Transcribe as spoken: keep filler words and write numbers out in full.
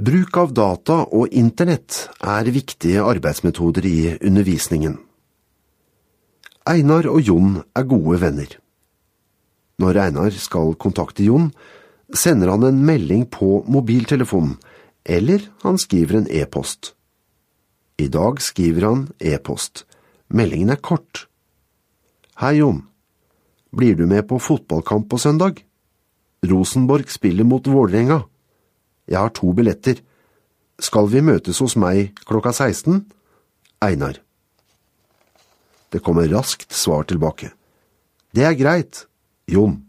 Bruk av data og internett er viktige arbeidsmetoder i undervisningen. Einar og Jon er gode venner. Når Einar skal kontakte Jon, sender han en melding på mobiltelefonen, eller han skriver en e-post. I dag skriver han e-post. Meldingen er kort. Hei Jon, blir du med på fotballkamp på søndag? Rosenborg spiller mot Vålerenga. Jeg har to billetter. Skal vi møtes hos meg klokka seksten? Einar. Det kommer raskt svar tilbake. Det er greit, Jon.